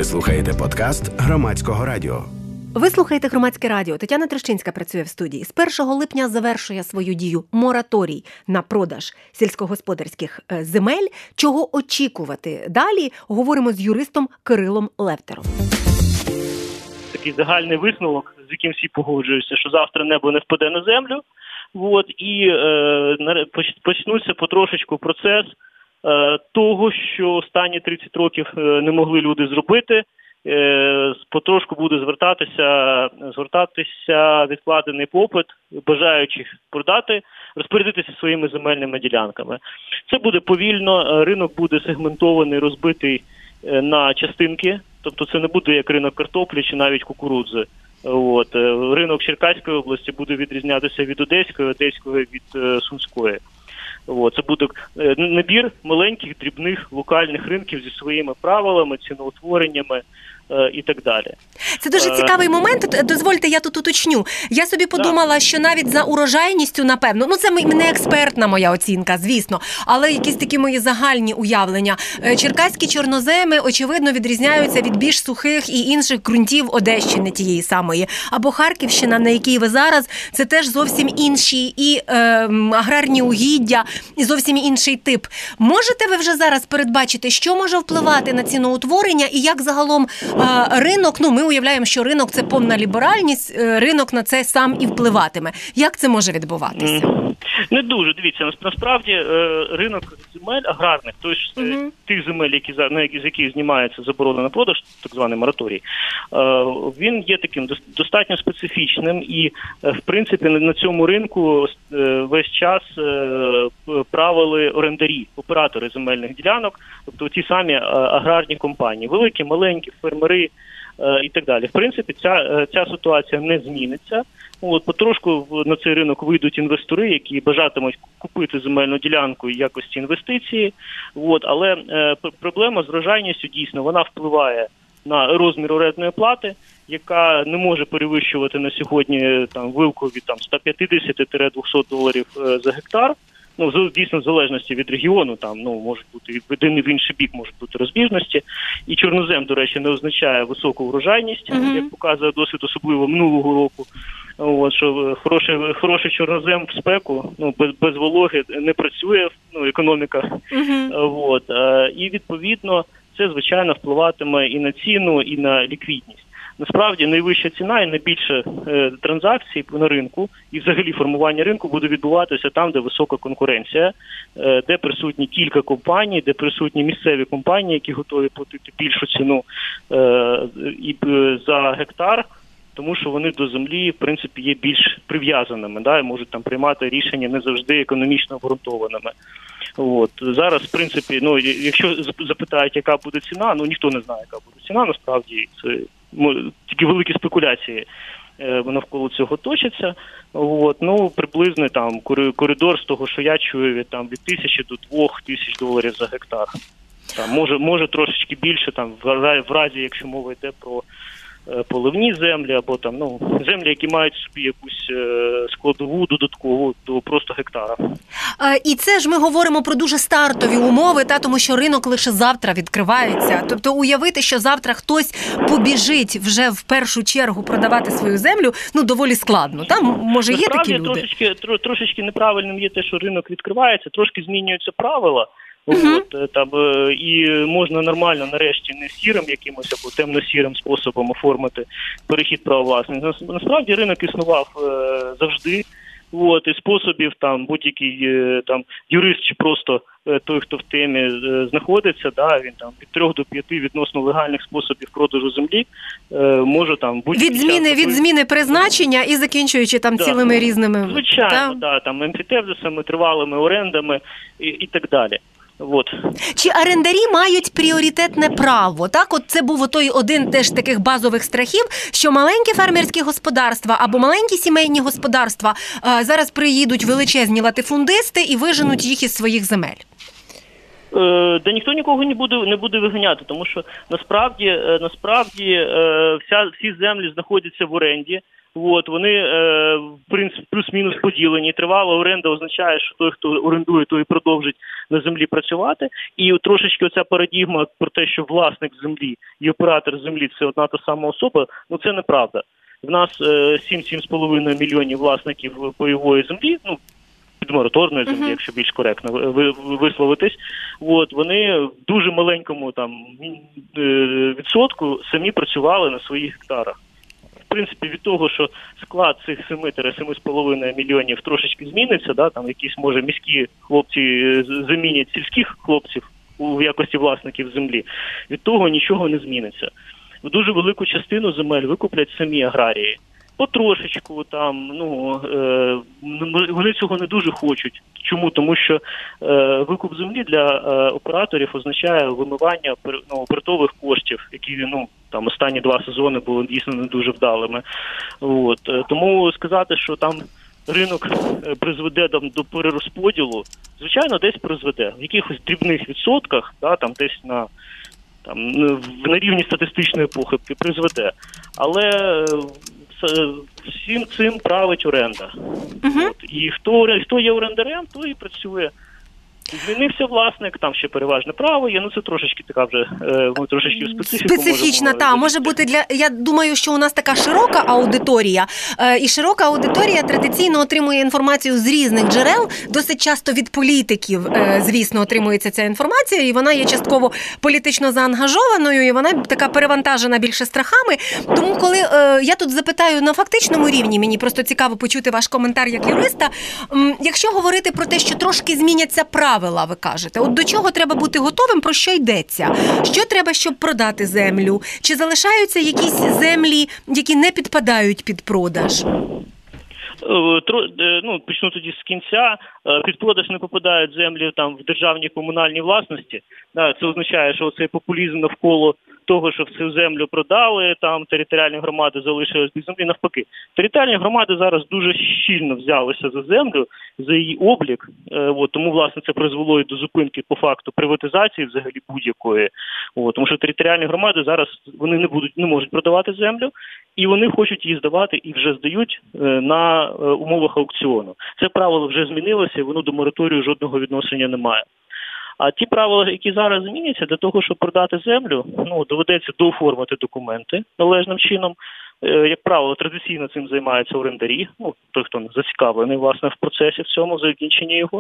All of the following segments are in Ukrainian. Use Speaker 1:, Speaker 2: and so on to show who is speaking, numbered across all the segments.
Speaker 1: Ви слухаєте подкаст Громадського радіо.
Speaker 2: Ви слухаєте Громадське радіо. Тетяна Трещинська працює в студії. З 1 липня завершує свою дію мораторій на продаж сільськогосподарських земель. Чого очікувати далі? Говоримо з юристом Кирилом Левтером.
Speaker 3: Такий загальний висновок, з яким всі погоджуються, що завтра небо не впаде на землю. І почнуться потрошечку процес того, що останні 30 років не могли люди зробити. Потрошку буде згортатися відкладений попит бажаючих продати, розпорядитися своїми земельними ділянками. Це буде повільно, ринок буде сегментований, розбитий на частинки, тобто це не буде як ринок картоплі чи навіть кукурудзи. Ринок Черкаської області буде відрізнятися від Одеської від Сумської. Це буде набір маленьких, дрібних, локальних ринків зі своїми правилами, ціноутвореннями і так далі.
Speaker 2: Це дуже цікавий момент. Дозвольте, я тут уточню. Я собі подумала, що навіть за урожайністю, напевно, це не експертна моя оцінка, звісно, але якісь такі мої загальні уявлення. Черкаські чорноземи, очевидно, відрізняються від більш сухих і інших ґрунтів Одещини тієї самої. Або Харківщина, на якій ви зараз, це теж зовсім інші і аграрні угіддя, і зовсім інший тип. Можете ви вже зараз передбачити, що може впливати на ціноутворення і як загалом ринок, ми уявляємо, що ринок – це повна ліберальність, ринок на це сам і впливатиме. Як це може відбуватися?
Speaker 3: Не дуже. Дивіться, насправді ринок земель аграрних, тобто тих земель, з яких знімається заборона на продаж, так званий мораторій, він є таким достатньо специфічним і, в принципі, на цьому ринку весь час правили орендарі, оператори земельних ділянок, тобто ті самі аграрні компанії, великі, маленькі, фермери і так далі. В принципі, ця ситуація не зміниться. Потрошку на цей ринок вийдуть інвестори, які бажатимуть купити земельну ділянку в якості інвестиції. Але проблема з врожайністю, дійсно, вона впливає на розмір орендної плати, яка не може перевищувати на сьогодні вилку від $150–200 за гектар. Дійсно, в залежності від регіону, можуть бути від один і в інший бік можуть бути розбіжності. І чорнозем, до речі, не означає високу врожайність, як показує досвід, особливо минулого року. Що хороший чорнозем в спеку, без вологи не працює, економіка. І, відповідно, це, звичайно, впливатиме і на ціну, і на ліквідність. Насправді, найвища ціна і найбільше транзакцій на ринку і взагалі формування ринку буде відбуватися там, де висока конкуренція, де присутні кілька компаній, де присутні місцеві компанії, які готові платити більшу ціну за гектар, тому що вони до землі, в принципі, є більш прив'язаними, і можуть приймати рішення не завжди економічно обґрунтованими. Зараз, в принципі, якщо запитають, яка буде ціна, ніхто не знає, яка буде ціна, насправді, це тільки великі спекуляції навколо цього точаться. Приблизно коридор з того, що я чую, від $1,000 до $2,000 за гектар. Може трошечки більше, в разі, якщо мова йде про поливні землі, або землі, які мають собі якусь складову додаткову до просто гектара.
Speaker 2: І це ж ми говоримо про дуже стартові умови, тому що ринок лише завтра відкривається. Тобто уявити, що завтра хтось побіжить вже в першу чергу продавати свою землю, доволі складно. Там, може, є такі люди?
Speaker 3: Трошечки неправильним є те, що ринок відкривається, трошки змінюються правила. І можна нормально, нарешті, не сірим якимось або темно-сірим способом оформити перехід права власності. Насправді ринок існував завжди. І способів будь-який юрист чи просто той, хто в темі знаходиться, він від 3 до 5 відносно легальних способів продажу землі може
Speaker 2: від зміни призначення і закінчуючи цілими різними.
Speaker 3: Звичайно, емфітевзисами, тривалими орендами і так далі.
Speaker 2: Чи орендарі мають пріоритетне право? Це був один теж таких базових страхів, що маленькі фермерські господарства або маленькі сімейні господарства зараз приїдуть величезні латифундисти і виженуть їх із своїх земель.
Speaker 3: Да ніхто нікого не буде виганяти, тому що насправді всі землі знаходяться в оренді. Вони, в принципі, плюс-мінус поділені. Тривала оренда означає, що той, хто орендує, той і продовжить на землі працювати. І трошечки оця парадігма про те, що власник землі і оператор землі – це одна та сама особа, це неправда. В нас 7-7,5 мільйонів власників пайової землі, підмораторної землі, якщо більш коректно висловитись, вони в дуже маленькому відсотку самі працювали на своїх гектарах. В принципі, від того, що склад цих 7-7,5 мільйонів трошечки зміниться, якісь, може, міські хлопці замінять сільських хлопців у якості власників землі, від того нічого не зміниться. Дуже велику частину земель викуплять самі аграрії. Потрошечку вони цього не дуже хочуть. Чому? Тому що викуп землі для операторів означає вимивання обертових коштів, які останні 2 сезони були дійсно не дуже вдалими. Тому сказати, що там ринок призведе до перерозподілу, звичайно, десь призведе. В якихось дрібних відсотках, десь на рівні статистичної похибки призведе. Але всім цим править оренда. І хто є орендарем, той і працює. Змінився власник, там ще переважне право є, це трошечки така вже, трошечки
Speaker 2: специфічна, може бути я думаю, що у нас така широка аудиторія, і широка аудиторія традиційно отримує інформацію з різних джерел, досить часто від політиків, звісно, отримується ця інформація, і вона є частково політично заангажованою, і вона така перевантажена більше страхами. Тому коли я тут запитаю на фактичному рівні, мені просто цікаво почути ваш коментар як юриста, якщо говорити про те, що трошки зміняться правила, ви кажете. От до чого треба бути готовим, про що йдеться? Що треба, щоб продати землю? Чи залишаються якісь землі, які не підпадають під продаж?
Speaker 3: Почну тоді з кінця. Під продаж не попадають землі в державній комунальній власності. Це означає, що цей популізм навколо того, що всю землю продали, територіальні громади залишились без землі, навпаки. Територіальні громади зараз дуже щільно взялися за землю, за її облік, тому, власне, це призвело і до зупинки по факту приватизації взагалі будь-якої. Тому що територіальні громади зараз вони не можуть продавати землю, і вони хочуть її здавати і вже здають на умовах аукціону. Це правило вже змінилося, і воно до мораторію жодного відношення не має. А ті правила, які зараз зміняться, для того, щоб продати землю, доведеться дооформити документи належним чином. Як правило, традиційно цим займаються орендарі, той, хто зацікавлений, власне, в процесі в цьому, закінченні його.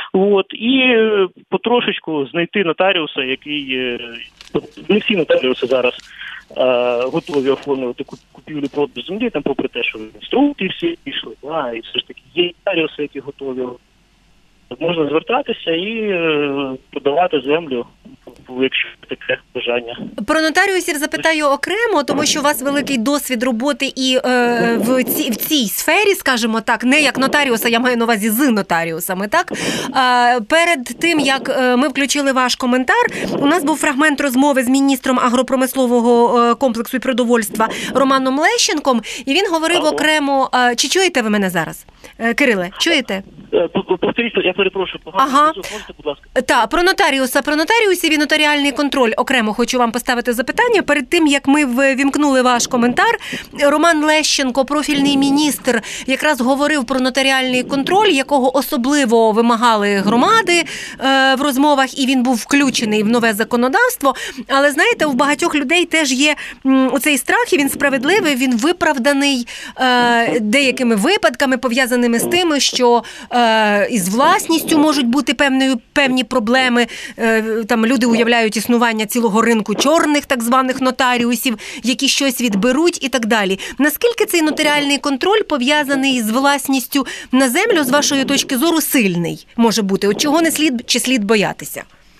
Speaker 3: І потрошечку знайти нотаріуса, який... Не всі нотаріуси зараз готові оформлювати купівлю-продаж землі, попри те, що інструкції всі пішли, і все ж таки є нотаріуси, які готові. Можна звертатися і продавати землю, якщо таке бажання.
Speaker 2: Про нотаріусів запитаю окремо, тому що у вас великий досвід роботи і в цій сфері, скажімо так, не як нотаріуса, я маю на увазі з нотаріусами, так? Перед тим, як ми включили ваш коментар, у нас був фрагмент розмови з міністром агропромислового комплексу і продовольства Романом Лещенком, і він говорив окремо... Чи чуєте ви мене зараз? Кириле, чуєте?
Speaker 3: Повторіть, я перепрошую, погано можете, будь ласка.
Speaker 2: Так, про нотаріусів і нотаріальний контроль окремо хочу вам поставити запитання. Перед тим, як ми ввімкнули ваш коментар, Роман Лещенко, профільний міністр, якраз говорив про нотаріальний контроль, якого особливо вимагали громади в розмовах, і він був включений в нове законодавство. Але, знаєте, у багатьох людей теж є оцей страх, і він справедливий, він виправданий деякими випадками, пов'язаними з тим, що із власністю можуть бути певні проблеми. Там люди уявляють існування цілого ринку чорних так званих нотаріусів, які щось відберуть і так далі. Наскільки цей нотаріальний контроль пов'язаний з власністю на землю, з вашої точки зору, сильний може бути? От чого не слід чи слід боятися?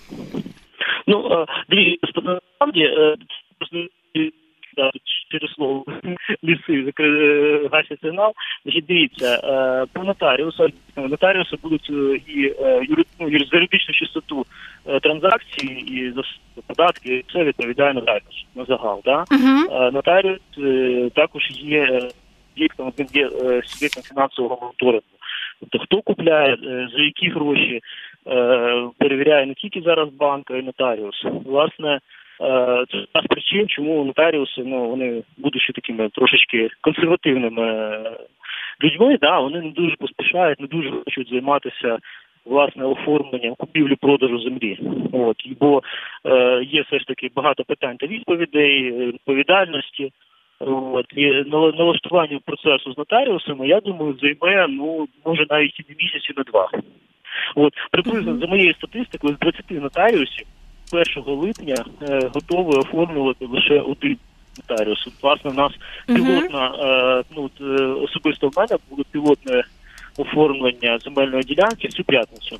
Speaker 3: Дивіться, насправді, через слово ліси гасять сигнал. Дивіться, по нотаріуси будуть і за юридичну чистоту транзакцій, і за податки, це відповідає нотаріус на загал. Нотаріус також є суб'єктом фінансового моніторингу. Тобто хто купляє, за які гроші, перевіряє не тільки зараз банк, а й нотаріус. Власне, Це одна з причин, чому нотаріуси, вони, будучи такими трошечки консервативними людьми, вони не дуже поспішають, не дуже хочуть займатися власне оформленням купівлі-продажу землі. Бо є все ж таки багато питань та відповідей, відповідальності. І налаштування процесу з нотаріусами, я думаю, займе, може навіть і не місяць, і не 2. Приблизно, за моєю статистикою, з 20 нотаріусів 1 липня готові оформлювати лише один нотаріус. Власне, у нас пілотна, особисто в мене було пілотне оформлення земельної ділянки в цю п'ятницю.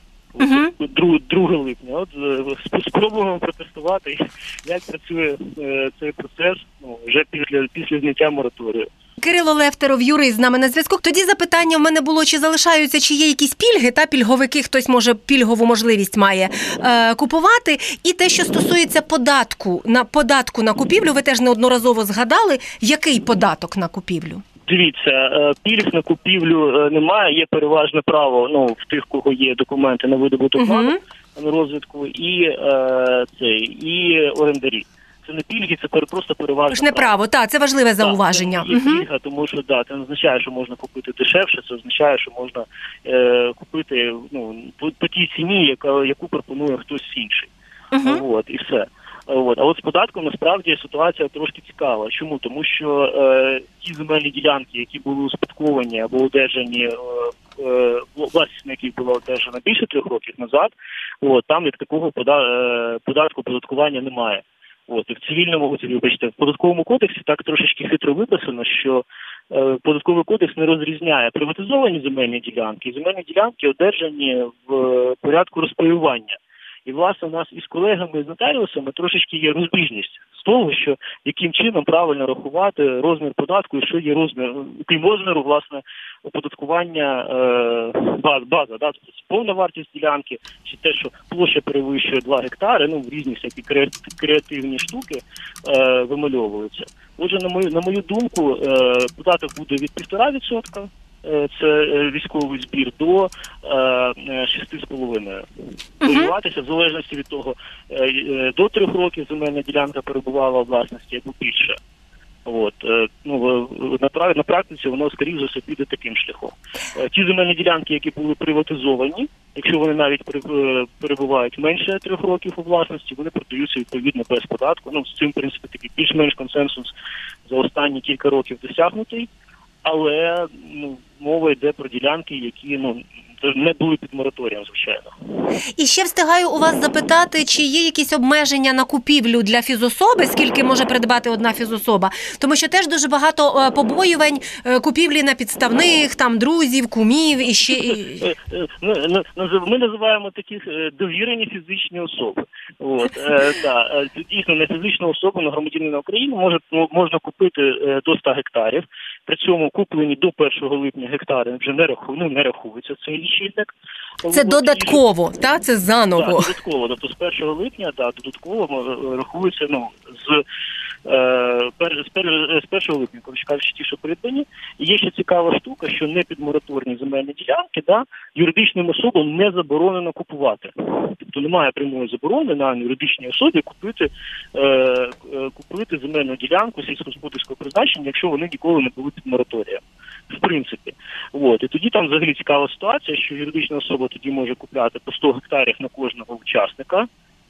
Speaker 3: 2 липня. Спробуємо протестувати, як працює цей процес вже після зняття мораторію.
Speaker 2: Кирило Левтеров, юрист, з нами на зв'язку. Тоді запитання в мене було, чи залишаються, чи є якісь пільги, пільговики, хтось, може, пільгову можливість має купувати. І те, що стосується податку на купівлю, ви теж неодноразово згадали, який податок на купівлю?
Speaker 3: Дивіться, пільг на купівлю немає, є переважне право, в тих, кого є документи на видобуток на розвитку, і орендарі. Це не пільги, це просто переважне
Speaker 2: право. Не право, це важливе зауваження.
Speaker 3: Це є пільга, тому що це не означає, що можна купити дешевше, це означає, що можна купити по тій ціні, яку пропонує хтось інший. І все. А от з податком, насправді, ситуація трошки цікава. Чому? Тому що ті земельні ділянки, які були успадковані або одержані, власність на яких була одержана більше 3 років назад, там як такого податку оподаткування немає. І в цивільному, в податковому кодексі так трошечки хитро виписано, що податковий кодекс не розрізняє приватизовані земельні ділянки і земельні ділянки, одержані в порядку розпаювання. І, власне, у нас із колегами, з нотаріусами трошечки є розбіжність з того, що яким чином правильно рахувати розмір податку і що є розмір, крім розміру, власне, оподаткування база, тобто повна вартість ділянки, чи те, що площа перевищує 2 гектари, різні всякі креативні штуки вимальовуються. Отже, на мою думку, податок буде від 1,5%. Це військовий збір до 6,5%. Воюватися в залежності від того, до 3 років земельна ділянка перебувала у власності або більше. На практиці воно, скоріше за все, піде таким шляхом. Ті земельні ділянки, які були приватизовані, якщо вони навіть перебувають менше 3 років у власності, вони продаються відповідно без податку. З цим, в принципі, такий більш-менш консенсус за останні кілька років досягнутий. Але мова йде про ділянки, які не були під мораторієм, звичайно.
Speaker 2: І ще встигаю у вас запитати, чи є якісь обмеження на купівлю для фізособи, скільки може придбати одна фізособа? Тому що теж дуже багато побоювань купівлі на підставних, друзів, кумів і ще...
Speaker 3: Ми називаємо таких довірені фізичні особи. Це дійсно на фізичну особу, на громадянина України можна купити до 100 гектарів. При цьому куплені до 1 липня гектари вже не рахуються цей лічильник.
Speaker 2: Це додатково, Це заново?
Speaker 3: Так, додатково. Тобто з 1 липня, додатково рахується, з 1 липня, коли кажуть, ті, що придбані. І є ще цікава штука, що не підмораторні земельні ділянки, юридичним особам не заборонено купувати. Тобто немає прямої заборони на юридичній особі купити земельну ділянку сільськогосподарського призначення, якщо вони ніколи не були під мораторієм. В принципі. І тоді там взагалі цікава ситуація, що юридична особа тоді може купляти по 100 гектарів на кожного учасника.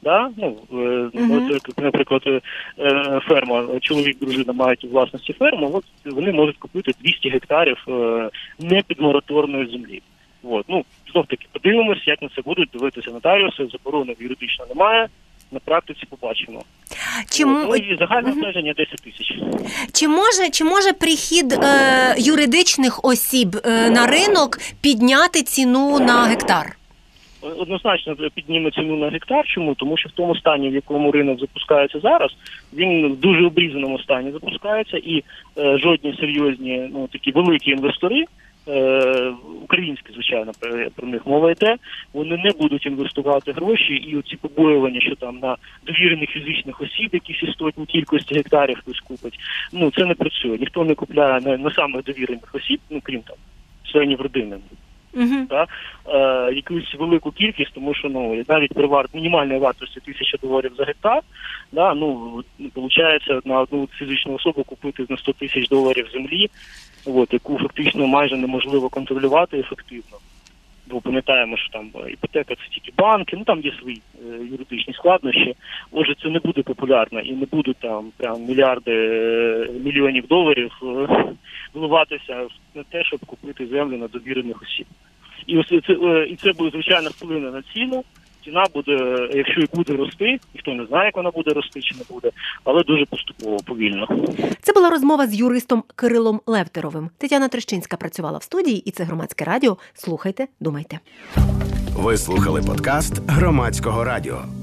Speaker 3: Наприклад, ферма, чоловік, дружина мають у власності ферму, вони можуть купити 200 гектарів непідмораторної землі. Знов-таки, подивимося, як на це будуть дивитися нотаріуси, заборони юридично немає, на практиці побачимо. І загальне обмеження 10 тисяч.
Speaker 2: Чи може прихід юридичних осіб на ринок підняти ціну на гектар?
Speaker 3: Однозначно підніме ціну на гектар. Чому? Тому що в тому стані, в якому ринок запускається зараз, він в дуже обрізаному стані запускається, і жодні серйозні, такі великі інвестори, українські, звичайно, про них мова йде, вони не будуть інвестувати гроші, і оці побоювання, що там на довірених фізичних осіб якісь істотні кількості гектарів хтось купить, це не працює. Ніхто не купляє на самих довірених осіб, крім членів родини. якусь велику кількість, тому що навіть при мінімальної вартості $1000 за гектар, виходить на одну фізичну особу купити на $100,000 землі, яку фактично майже неможливо контролювати ефективно. Бо пам'ятаємо, що там іпотека – це тільки банки, там є свої юридичні складнощі. Отже, це не буде популярно і не будуть там прям мільйонів доларів вливатися на те, щоб купити землю на довірених осіб. І це буде, звичайно, вплине на ціну. Ціна буде, якщо і буде рости, ніхто не знає, як вона буде рости чи не буде, але дуже поступово, повільно.
Speaker 2: Це була розмова з юристом Кирилом Левтеровим. Тетяна Трещинська працювала в студії, і це Громадське радіо. Слухайте, думайте.
Speaker 1: Ви слухали подкаст Громадського радіо.